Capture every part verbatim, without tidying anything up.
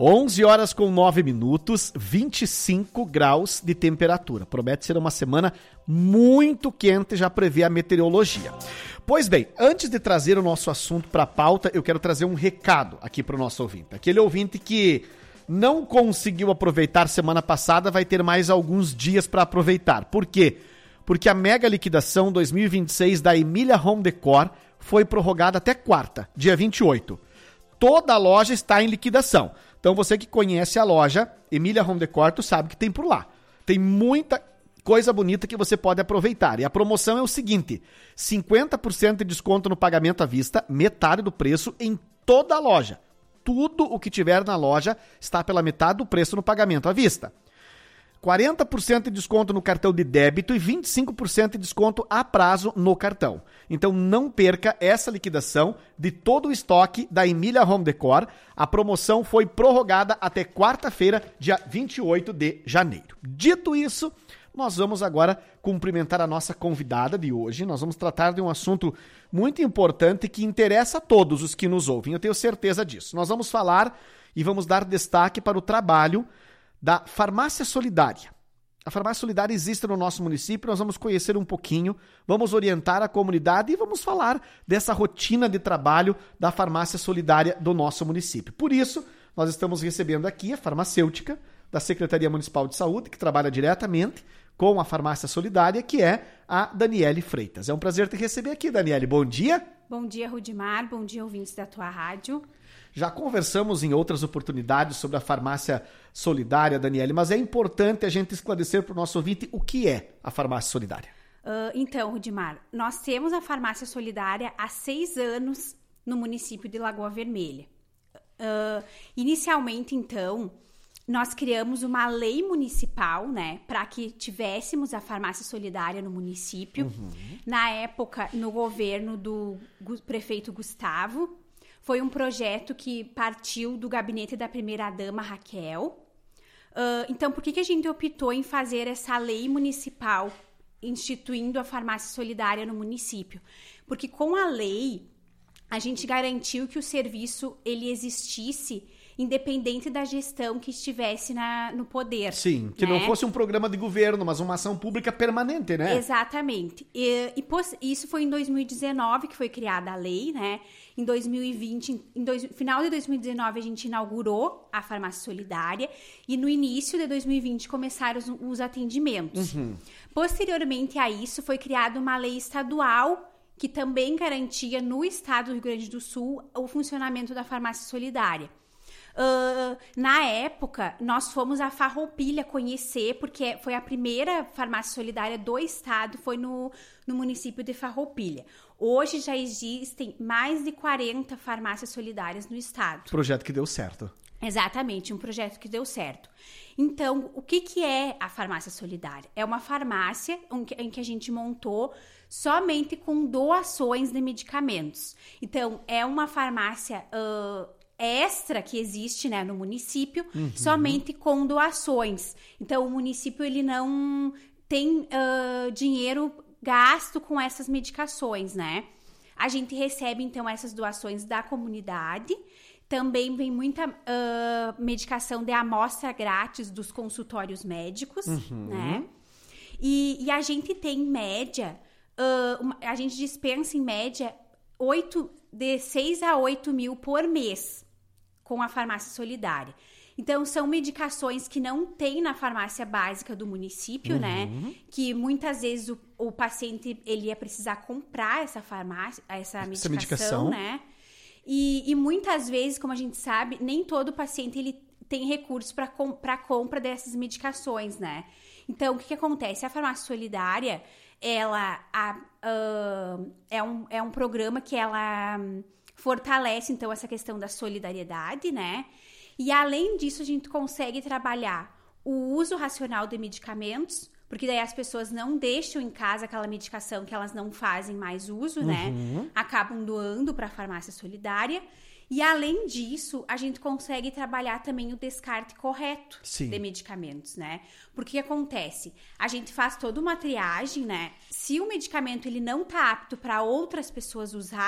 onze horas com nove minutos, vinte e cinco graus de temperatura. Promete ser uma semana muito quente, já prevê a meteorologia. Pois bem, antes de trazer o nosso assunto para a pauta, eu quero trazer um recado aqui para o nosso ouvinte. Aquele ouvinte que não conseguiu aproveitar semana passada vai ter mais alguns dias para aproveitar. Por quê? Porque a mega liquidação dois mil e vinte e seis da Emília Home Decor foi prorrogada até quarta, dia vinte e oito. Toda a loja está em liquidação. Então você que conhece a loja Emília Home Decor, tu sabe que tem por lá. Tem muita coisa bonita que você pode aproveitar. E a promoção é o seguinte, cinquenta por cento de desconto no pagamento à vista, metade do preço em toda a loja. Tudo o que tiver na loja está pela metade do preço no pagamento à vista. quarenta por cento de desconto no cartão de débito e vinte e cinco por cento de desconto a prazo no cartão. Então não perca essa liquidação de todo o estoque da Emília Home Decor. A promoção foi prorrogada até quarta-feira, dia vinte e oito de janeiro. Dito isso, nós vamos agora cumprimentar a nossa convidada de hoje. Nós vamos tratar de um assunto muito importante que interessa a todos os que nos ouvem. Eu tenho certeza disso. Nós vamos falar e vamos dar destaque para o trabalho da Farmácia Solidária. A Farmácia Solidária existe no nosso município, nós vamos conhecer um pouquinho, vamos orientar a comunidade e vamos falar dessa rotina de trabalho da Farmácia Solidária do nosso município. Por isso, nós estamos recebendo aqui a farmacêutica da Secretaria Municipal de Saúde, que trabalha diretamente com a Farmácia Solidária, que é a Daniele Freitas. É um prazer te receber aqui, Daniele. Bom dia. Bom dia, Rudimar. Bom dia, ouvintes da tua rádio. Já conversamos em outras oportunidades sobre a Farmácia Solidária, Daniele, mas é importante a gente esclarecer para o nosso ouvinte o que é a Farmácia Solidária. Uh, então, Rudimar, nós temos a Farmácia Solidária há seis anos no município de Lagoa Vermelha. Uh, inicialmente, então, nós criamos uma lei municipal, né, para que tivéssemos a Farmácia Solidária no município. Uhum. Na época, no governo do prefeito Gustavo. Foi um projeto que partiu do gabinete da primeira-dama Raquel. Uh, então, por que, que a gente optou em fazer essa lei municipal instituindo a farmácia solidária no município? Porque com a lei, a gente garantiu que o serviço ele existisse independente da gestão que estivesse na, no poder. Sim, que né? Não fosse um programa de governo, mas uma ação pública permanente, né? Exatamente. E, e isso foi em dois mil e dezenove que foi criada a lei, né? Em dois mil e vinte, em dois, final de dois mil e dezenove, a gente inaugurou a farmácia solidária e no início de dois mil e vinte começaram os, os atendimentos. Uhum. Posteriormente a isso, foi criada uma lei estadual que também garantia no estado do Rio Grande do Sul o funcionamento da farmácia solidária. Uh, na época, nós fomos a Farroupilha conhecer, porque foi a primeira farmácia solidária do estado, foi no, no município de Farroupilha. Hoje já existem mais de quarenta farmácias solidárias no estado. Projeto que deu certo. Exatamente, um projeto que deu certo. Então, o que, que é a farmácia solidária? É uma farmácia em que a gente montou somente com doações de medicamentos. Então, é uma farmácia Uh, extra que existe, né, no município, uhum. somente com doações. Então, o município ele não tem uh, dinheiro gasto com essas medicações, né? A gente recebe, então, essas doações da comunidade. Também vem muita uh, medicação de amostra grátis dos consultórios médicos, uhum. né? E, e a gente tem, em média, uh, uma, a gente dispensa, em média, oito, de seis a oito mil por mês com a farmácia solidária. Então, são medicações que não tem na farmácia básica do município, uhum. né? Que muitas vezes o, o paciente ele ia precisar comprar essa farmácia, essa medicação, essa medicação. né? E, e muitas vezes, como a gente sabe, nem todo paciente ele tem recursos para com, para compra dessas medicações, né? Então, o que, que acontece? A farmácia solidária, ela a, uh, é, um, é um programa que ela um, fortalece, então, essa questão da solidariedade, né? E, além disso, a gente consegue trabalhar o uso racional de medicamentos, porque daí as pessoas não deixam em casa aquela medicação que elas não fazem mais uso, uhum. né? Acabam doando para a farmácia solidária. E, além disso, a gente consegue trabalhar também o descarte correto Sim. de medicamentos, né? Porque o que acontece? A gente faz toda uma triagem, né? Se o medicamento ele não tá apto para outras pessoas usar,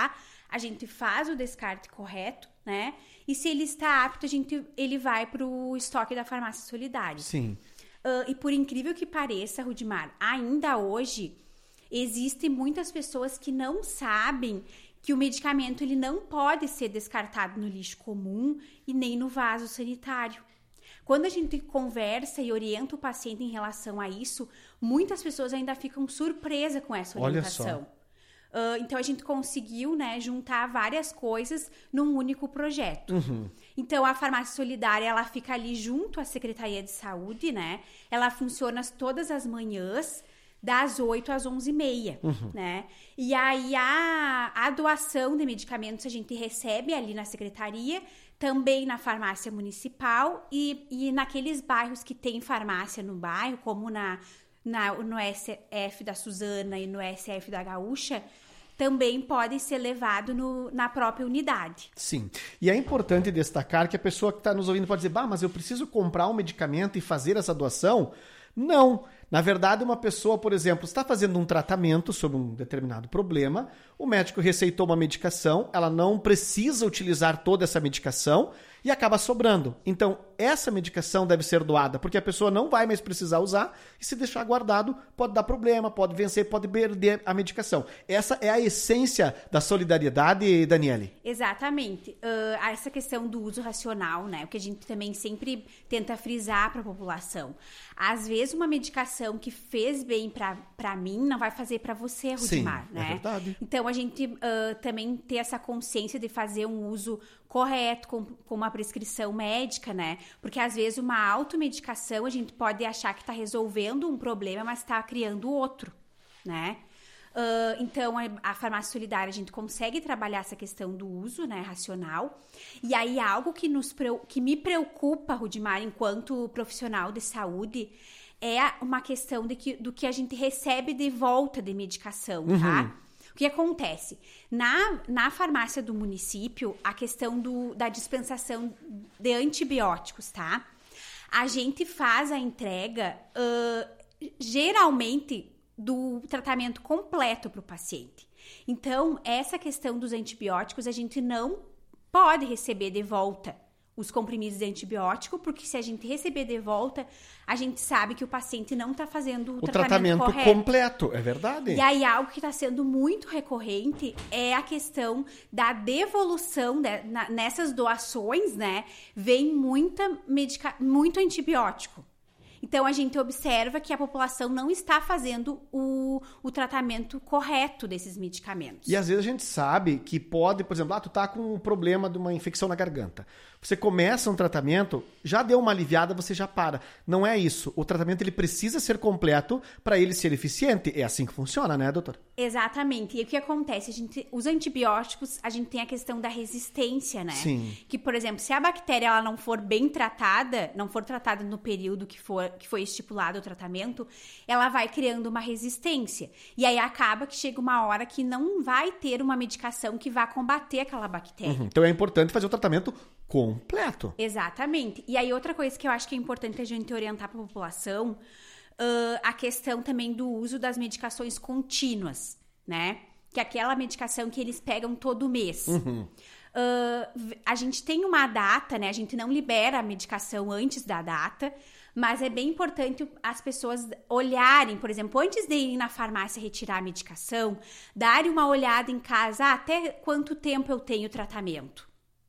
a gente faz o descarte correto, né? E se ele está apto, a gente, ele vai para o estoque da farmácia solidária. Sim. Uh, e por incrível que pareça, Rudimar, ainda hoje existem muitas pessoas que não sabem que o medicamento ele não pode ser descartado no lixo comum e nem no vaso sanitário. Quando a gente conversa e orienta o paciente em relação a isso, muitas pessoas ainda ficam surpresas com essa orientação. Olha só. Uh, então, a gente conseguiu, né, juntar várias coisas num único projeto. Uhum. Então, a farmácia solidária, ela fica ali junto à Secretaria de Saúde, né? Ela funciona todas as manhãs, das oito às onze e meia, uhum. né? E aí, a, a doação de medicamentos a gente recebe ali na Secretaria, também na farmácia municipal e, e naqueles bairros que tem farmácia no bairro, como na... Na, no S F da Suzana e no S F da Gaúcha, também podem ser levados na própria unidade. Sim. E é importante destacar que a pessoa que está nos ouvindo pode dizer, bah, mas eu preciso comprar um medicamento e fazer essa doação? Não. Na verdade, uma pessoa, por exemplo, está fazendo um tratamento sobre um determinado problema, o médico receitou uma medicação, ela não precisa utilizar toda essa medicação e acaba sobrando. Então, essa medicação deve ser doada, porque a pessoa não vai mais precisar usar e se deixar guardado pode dar problema, pode vencer, pode perder a medicação. Essa é a essência da solidariedade, Daniele. Exatamente. Uh, essa questão do uso racional, né? O que a gente também sempre tenta frisar para a população. Às vezes, uma medicação que fez bem para mim não vai fazer para você, Rudimar, Sim, né? É verdade. Então, a gente uh, também ter essa consciência de fazer um uso correto, com, com uma prescrição médica, né? Porque, às vezes, uma automedicação, a gente pode achar que está resolvendo um problema, mas está criando outro, né? Uh, então, a, a farmácia solidária, a gente consegue trabalhar essa questão do uso, né, racional. E aí, algo que, nos, que me preocupa, Rudimar, enquanto profissional de saúde, é uma questão de que, do que a gente recebe de volta de medicação, uhum. tá? O que acontece? Na, na farmácia do município, a questão do, da dispensação de antibióticos, tá? A gente faz a entrega, uh, geralmente, do tratamento completo para o paciente. Então, essa questão dos antibióticos, a gente não pode receber de volta os comprimidos de antibiótico, porque se a gente receber de volta, a gente sabe que o paciente não está fazendo o, o tratamento, tratamento correto. completo, é verdade? E aí, algo que está sendo muito recorrente é a questão da devolução, de, na, nessas doações, né? Vem muita medica, muito antibiótico. Então, a gente observa que a população não está fazendo o, o tratamento correto desses medicamentos. E às vezes a gente sabe que pode, por exemplo, ah, tu tá com um problema de uma infecção na garganta. Você começa um tratamento, já deu uma aliviada, você já para. Não é isso. O tratamento ele precisa ser completo para ele ser eficiente. É assim que funciona, né, doutor? Exatamente. E o que acontece? A gente, os antibióticos, a gente tem a questão da resistência, né? Sim. Que, por exemplo, se a bactéria ela não for bem tratada, não for tratada no período que, for, que foi estipulado o tratamento, ela vai criando uma resistência. E aí acaba que chega uma hora que não vai ter uma medicação que vá combater aquela bactéria. Uhum. Então é importante fazer o tratamento completo. Exatamente. E aí outra coisa que eu acho que é importante a gente orientar para a população, uh, a questão também do uso das medicações contínuas, né? Que é aquela medicação que eles pegam todo mês. Uhum. Uh, a gente tem uma data, né? A gente não libera a medicação antes da data, mas é bem importante as pessoas olharem, por exemplo, antes de irem na farmácia retirar a medicação, darem uma olhada em casa, ah, até quanto tempo eu tenho tratamento.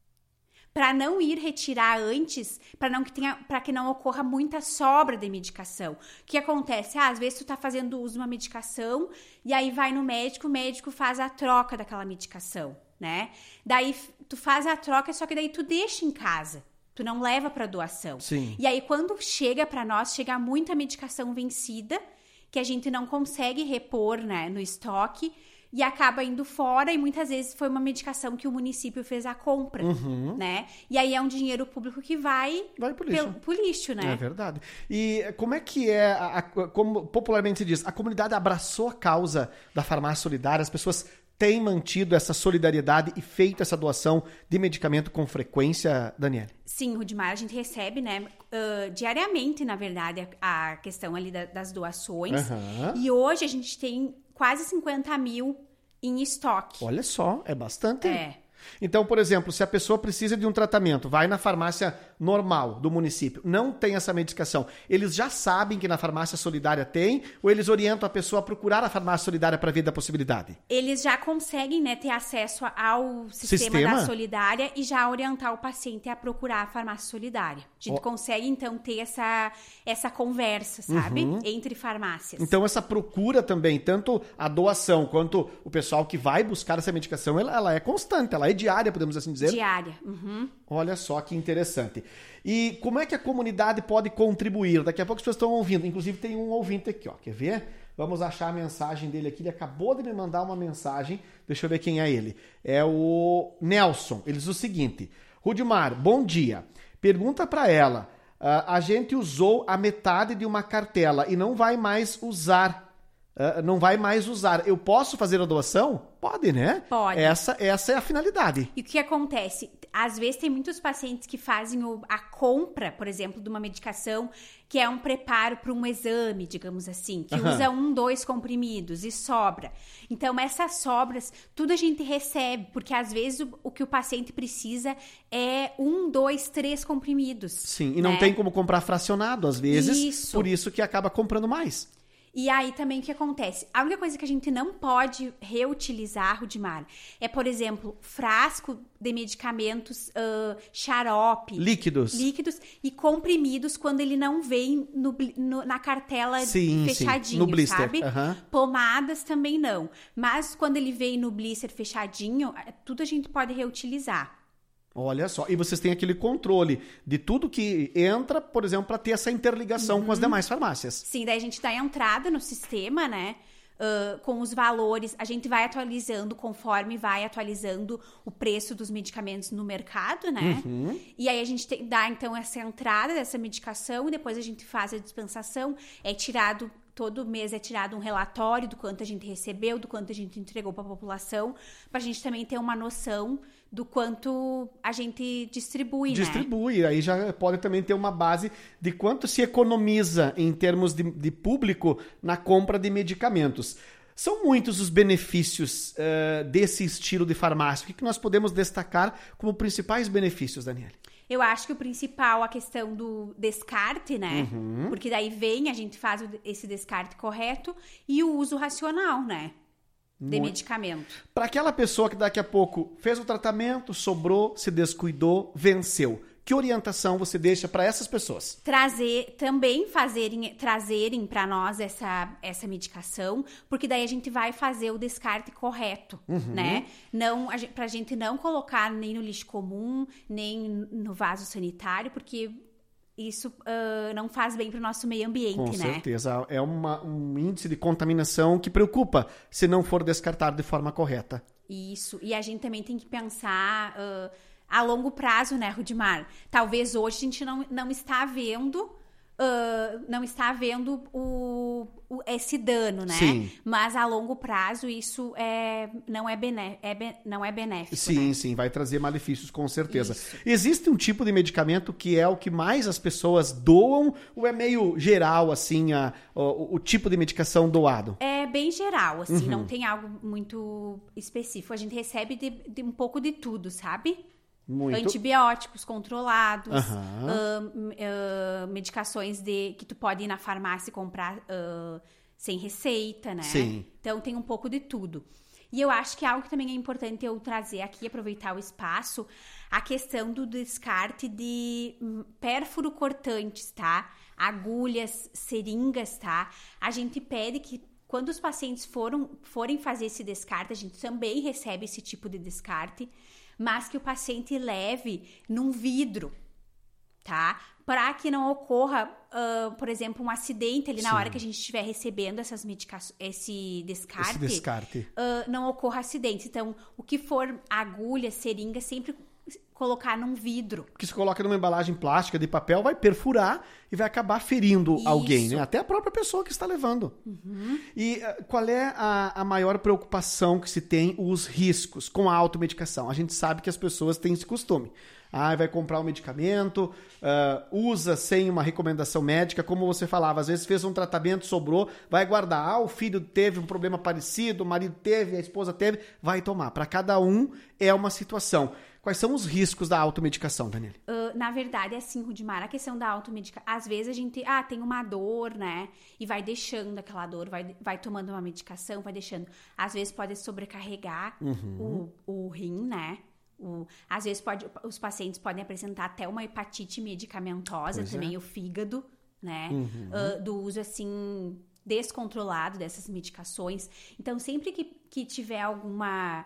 Para não ir retirar antes, para não que tenha, para que não ocorra muita sobra de medicação. O que acontece? Ah, às vezes tu tá fazendo uso de uma medicação e aí vai no médico, o médico faz a troca daquela medicação, né? Daí tu faz a troca, só que daí tu deixa em casa. Tu não leva para doação. Sim. E aí quando chega para nós, chega muita medicação vencida que a gente não consegue repor, né, no estoque. E acaba indo fora e muitas vezes foi uma medicação que o município fez a compra, uhum. né? E aí é um dinheiro público que vai, vai pro lixo. Pelo, pro lixo, né? É verdade. E como é que é, a, a, como popularmente se diz, a comunidade abraçou a causa da farmácia solidária, as pessoas têm mantido essa solidariedade e feito essa doação de medicamento com frequência, Daniela? Sim, Rudimar, a gente recebe, né, uh, diariamente, na verdade, a, a questão ali da, das doações. Uhum. E hoje a gente tem quase cinquenta mil em estoque. Olha só, é bastante. É. Então, por exemplo, se a pessoa precisa de um tratamento, vai na farmácia normal do município, não tem essa medicação, eles já sabem que na farmácia solidária tem, ou eles orientam a pessoa a procurar a farmácia solidária para ver da possibilidade? Eles já conseguem, né, ter acesso ao sistema, Sistema? da solidária e já orientar o paciente a procurar a farmácia solidária. A gente Oh. consegue, então, ter essa, essa conversa, sabe? Uhum. Entre farmácias. Então, essa procura também, tanto a doação quanto o pessoal que vai buscar essa medicação, ela, ela é constante, ela é diária, podemos assim dizer? Diária. Uhum. Olha só que interessante. E como é que a comunidade pode contribuir? Daqui a pouco as pessoas estão ouvindo. Inclusive tem um ouvinte aqui, ó. Quer ver? Vamos achar a mensagem dele aqui. Ele acabou de me mandar uma mensagem. Deixa eu ver quem é ele. É o Nelson. Ele diz o seguinte. Rudimar, bom dia. Pergunta para ela. Uh, a gente usou a metade de uma cartela e não vai mais usar. Uh, não vai mais usar. Eu posso fazer a doação? Pode, né? Pode. Essa, essa é a finalidade. E o que acontece? Às vezes tem muitos pacientes que fazem o, a compra, por exemplo, de uma medicação que é um preparo para um exame, digamos assim, que Aham. usa um, dois comprimidos e sobra. Então, essas sobras, tudo a gente recebe, porque às vezes o, o que o paciente precisa é um, dois, três comprimidos. Sim, e não né? tem como comprar fracionado, às vezes, Isso. por isso que acaba comprando mais. E aí também o que acontece? A única coisa que a gente não pode reutilizar, Rudimar, é, por exemplo, frasco de medicamentos, uh, xarope, Líquidos. líquidos e comprimidos quando ele não vem no, bli- no- na cartela Sim, fechadinho, sim, no blister, sabe? aham. Pomadas também não. Mas quando ele vem no blister fechadinho, é- tudo a gente pode reutilizar. Olha só, e vocês têm aquele controle de tudo que entra, por exemplo, para ter essa interligação com as demais farmácias. Sim, daí a gente dá a entrada no sistema, né? Uh, com os valores, a gente vai atualizando conforme vai atualizando o preço dos medicamentos no mercado, né? Uhum. E aí a gente tem, dá, então, essa entrada dessa medicação e depois a gente faz a dispensação. É tirado, todo mês é tirado um relatório do quanto a gente recebeu, do quanto a gente entregou para a população, para a gente também ter uma noção do quanto a gente distribui, né? Distribui, aí já pode também ter uma base de quanto se economiza em termos de, de público na compra de medicamentos. São muitos os benefícios uh, desse estilo de farmácia. O que, que nós podemos destacar como principais benefícios, Daniele? Eu acho que o principal, a questão do descarte, né? Uhum. Porque daí vem, a gente faz o- esse descarte correto e o uso racional, né? De Muito. medicamento. Para aquela pessoa que daqui a pouco fez o tratamento, sobrou, se descuidou, venceu. Que orientação você deixa para essas pessoas? Trazer, também fazerem, trazerem para nós essa, essa medicação, porque daí a gente vai fazer o descarte correto, né? Não, a gente, pra gente não colocar nem no lixo comum, nem no vaso sanitário, porque isso ah, não faz bem pro nosso meio ambiente, Com né? certeza. É uma- um índice de contaminação que preocupa se não for descartado de forma correta. Isso. E a gente também tem que pensar ah, a longo prazo, né, Rudimar? Talvez hoje a gente não, não está vendo. ah, não está vendo o, o- esse dano, né? Sim. Mas a longo prazo isso é, não, é bené é be- não é benéfico, Sim, né? sim, vai trazer malefícios com certeza. Isso. Existe um tipo de medicamento que é o que mais as pessoas doam ou é meio geral, assim, a- o, o tipo de medicação doado? É bem geral, assim, Uhum. não tem algo muito específico. A gente recebe de, de um pouco de tudo, sabe? Muito. Antibióticos controlados, Aham. ahn, ah, medicações de, que tu pode ir na farmácia e comprar ah, sem receita, né? Sim. Então tem um pouco de tudo. E eu acho que algo que também é importante eu trazer aqui, aproveitar o espaço, a questão do descarte de hum, pérfuro cortantes, tá? Agulhas, seringas, tá? A gente pede que quando os pacientes foram, forem fazer esse descarte, a gente também recebe esse tipo de descarte, mas que o paciente leve num vidro, tá? Para que não ocorra, ah, por exemplo, um acidente ali na Sim. hora que a gente estiver recebendo essas medicações, esse descarte, Esse descarte. ah, não ocorra acidente. Então, o que for agulha, seringa, sempre colocar num vidro. Porque se coloca numa embalagem plástica de papel, vai perfurar e vai acabar ferindo Isso. alguém, né? Até a própria pessoa que está levando. Uhum. E uh, qual é a, a maior preocupação que se tem, os riscos com a automedicação? A gente sabe que as pessoas têm esse costume. Ah, vai comprar um medicamento, uh, usa sem uma recomendação médica, como você falava, às vezes fez um tratamento, sobrou, vai guardar. Ah, o filho teve um problema parecido, o marido teve, a esposa teve, vai tomar. Para cada um é uma situação. Quais são os riscos da automedicação, Daniele? Uh, na verdade, é assim, Rudimar, a questão da automedicação, às vezes a gente, ah, tem uma dor, né, e vai deixando aquela dor, vai, vai tomando uma medicação, vai deixando. Às vezes pode sobrecarregar uhum. o, o rim, né, o, às vezes pode, os pacientes podem apresentar até uma hepatite medicamentosa, pois também é. O fígado, né, uhum. uh, do uso, assim, descontrolado dessas medicações. Então, sempre que, que tiver alguma...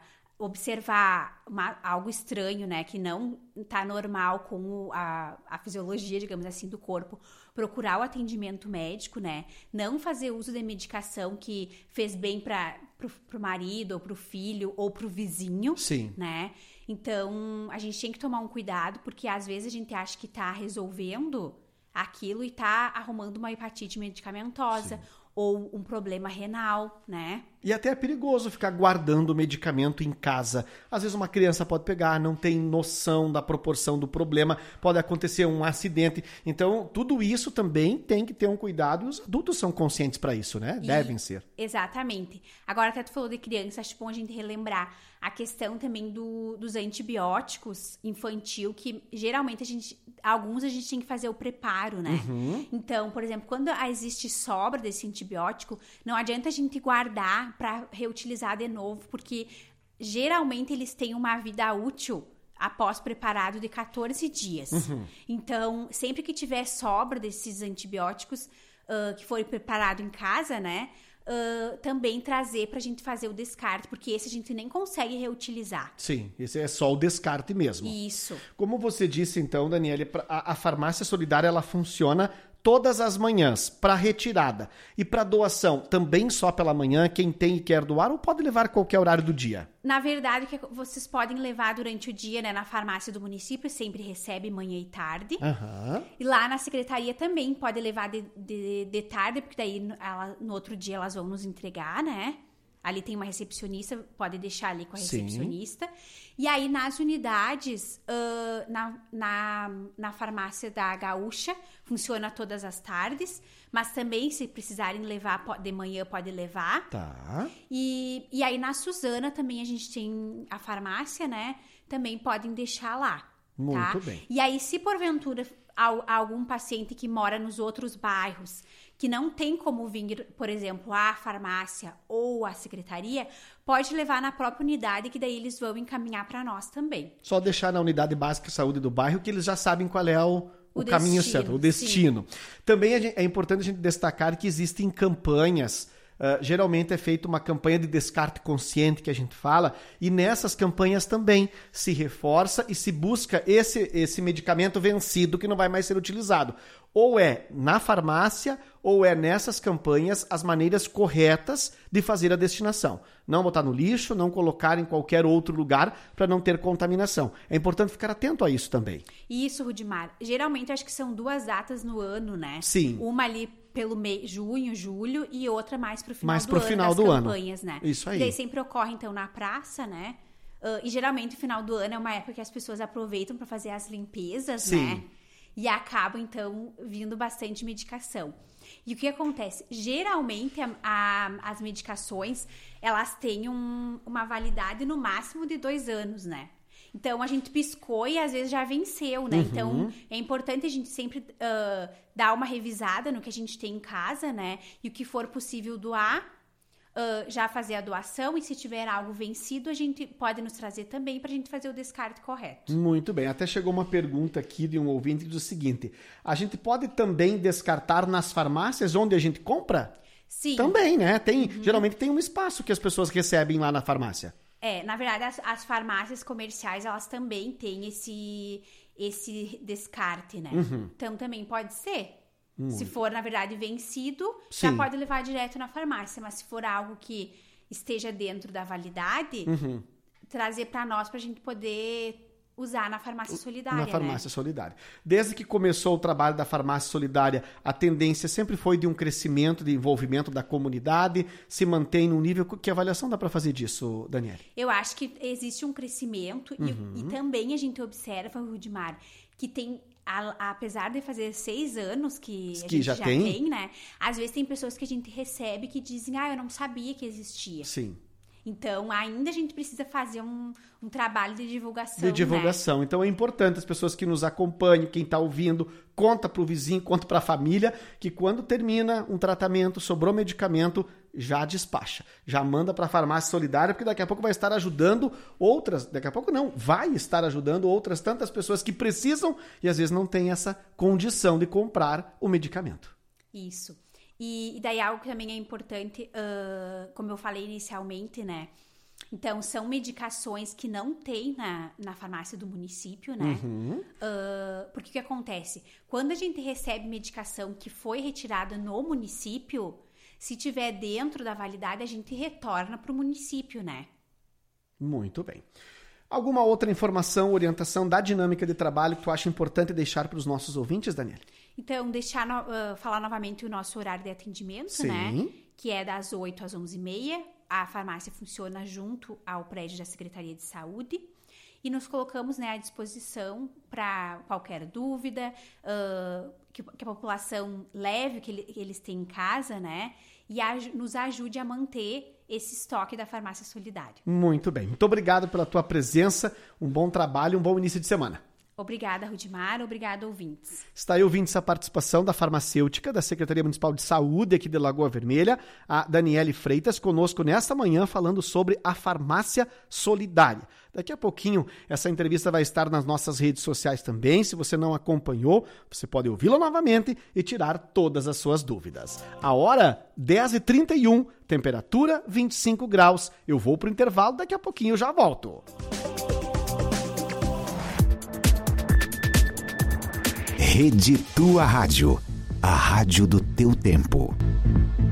observar uma, algo estranho, né, que não tá normal com a, a fisiologia, digamos assim, do corpo, procurar o atendimento médico, né, não fazer uso de medicação que fez bem para pro, pro marido, ou pro filho, ou pro vizinho, Sim. né, então a gente tem que tomar um cuidado, porque às vezes a gente acha que tá resolvendo aquilo e tá arrumando uma hepatite medicamentosa, Sim. ou um problema renal, né? E até é perigoso ficar guardando o medicamento em casa. Às vezes uma criança pode pegar, não tem noção da proporção do problema, pode acontecer um acidente. Então, tudo isso também tem que ter um cuidado e os adultos são conscientes para isso, né? E, devem ser. Exatamente. Agora, até tu falou de criança, acho bom a gente relembrar a questão também do, dos antibióticos infantil, que geralmente a gente, alguns a gente tem que fazer o preparo, né? Uhum. Então, por exemplo, quando existe sobra desse antibiótico, não adianta a gente guardar para reutilizar de novo, porque geralmente eles têm uma vida útil após preparado de quatorze dias. Uhum. Então, sempre que tiver sobra desses antibióticos uh, que foi preparado em casa, né, uh, também trazer pra gente fazer o descarte, porque esse a gente nem consegue reutilizar. Sim, esse é só o descarte mesmo. Isso. Como você disse então, Daniele, a, a farmácia solidária ela funciona todas as manhãs para retirada e para doação também só pela manhã, quem tem e quer doar, ou pode levar qualquer horário do dia? Na verdade, que vocês podem levar durante o dia, né, na farmácia do município, sempre recebe manhã e tarde. Uhum. E lá na secretaria também pode levar de, de, de tarde, porque daí ela, no outro dia elas vão nos entregar, né? Ali tem uma recepcionista, pode deixar ali com a recepcionista. Sim. E aí, nas unidades, uh, na, na, na farmácia da Gaúcha, funciona todas as tardes. Mas também, se precisarem levar de manhã, pode levar. Tá. E, e aí, na Suzana, também a gente tem a farmácia, né? Também podem deixar lá. Muito tá? bem. E aí, se porventura algum paciente que mora nos outros bairros, que não tem como vir, por exemplo, à farmácia ou à secretaria, pode levar na própria unidade, que daí eles vão encaminhar para nós também. Só deixar na unidade básica de saúde do bairro, que eles já sabem qual é o, o, o caminho destino, certo, o destino. Sim. Também é importante a gente destacar que existem campanhas. Uh, geralmente é feita uma campanha de descarte consciente que a gente fala, e nessas campanhas também se reforça e se busca esse, esse medicamento vencido que não vai mais ser utilizado. Ou é na farmácia, ou é nessas campanhas as maneiras corretas de fazer a destinação. Não botar no lixo, não colocar em qualquer outro lugar para não ter contaminação. É importante ficar atento a isso também. Isso, Rudimar. Geralmente acho que são duas datas no ano, né? Sim. Uma ali pelo mês, junho, julho, e outra mais pro final mais do pro ano, final das do campanhas, ano. né? Isso aí. E daí sempre ocorre, então, na praça, né? Uh, e geralmente o final do ano é uma época que as pessoas aproveitam para fazer as limpezas, Sim. né? E acaba, então, vindo bastante medicação. E o que acontece? Geralmente, a, a, as medicações, elas têm um, uma validade no máximo de dois anos, né? Então, a gente piscou e às vezes já venceu, né? Uhum. Então, é importante a gente sempre uh, dar uma revisada no que a gente tem em casa, né? E o que for possível doar, uh, já fazer a doação. E se tiver algo vencido, a gente pode nos trazer também para a gente fazer o descarte correto. Muito bem. Até chegou uma pergunta aqui de um ouvinte do seguinte: a gente pode também descartar nas farmácias onde a gente compra? Sim. Também, né? Tem, uhum. Geralmente tem um espaço que as pessoas recebem lá na farmácia. É, na verdade, as, as farmácias comerciais, elas também têm esse, esse descarte, né? Uhum. Então, também pode ser. Uhum. Se for, na verdade, vencido, Sim. já pode levar direto na farmácia. Mas se for algo que esteja dentro da validade, uhum. trazer para nós, pra gente poder usar na farmácia solidária, Na farmácia né? solidária. Desde que começou o trabalho da farmácia solidária, a tendência sempre foi de um crescimento, de envolvimento da comunidade, se mantém num nível... Que avaliação dá para fazer disso, Daniele? Eu acho que existe um crescimento Uhum. e, e também a gente observa, Rudimar, que tem... A, apesar de fazer seis anos que a Que gente já já, tem. tem, né? Às vezes tem pessoas que a gente recebe que dizem, ah, eu não sabia que existia. Sim. Então, ainda a gente precisa fazer um, um trabalho de divulgação, De divulgação. né? Então é importante as pessoas que nos acompanham, quem está ouvindo, conta para o vizinho, conta para a família, que quando termina um tratamento, sobrou medicamento, já despacha. Já manda para a farmácia solidária, porque daqui a pouco vai estar ajudando outras, daqui a pouco não, vai estar ajudando outras tantas pessoas que precisam e às vezes não têm essa condição de comprar o medicamento. Isso. E, e daí algo que também é importante, uh, como eu falei inicialmente, né? Então, são medicações que não tem na, na farmácia do município, né? Uhum. Uh, porque o que acontece? Quando a gente recebe medicação que foi retirada no município, se tiver dentro da validade, a gente retorna para o município, né? Muito bem. Alguma outra informação, orientação da dinâmica de trabalho que tu acha importante deixar para os nossos ouvintes, Daniele? Então, deixar no, uh, falar novamente o nosso horário de atendimento, Sim. né? Que é das oito às onze e meia. A farmácia funciona junto ao prédio da Secretaria de Saúde. E nos colocamos, né, à disposição para qualquer dúvida, uh, que, que a população leve o que, ele, que eles têm em casa, né? E aj- nos ajude a manter esse estoque da farmácia solidária. Muito bem. Muito obrigado pela tua presença. Um bom trabalho, um bom início de semana. Obrigada, Rudimar. Obrigada, ouvintes. Está aí ouvindo essa participação da farmacêutica da Secretaria Municipal de Saúde aqui de Lagoa Vermelha, a Daniele Freitas, conosco nesta manhã falando sobre a farmácia solidária. Daqui a pouquinho essa entrevista vai estar nas nossas redes sociais também. Se você não acompanhou, você pode ouvi-la novamente e tirar todas as suas dúvidas. A hora, dez e trinta e um, temperatura vinte e cinco graus. Eu vou para o intervalo, daqui a pouquinho eu já volto. Rede Tua Rádio, a rádio do teu tempo.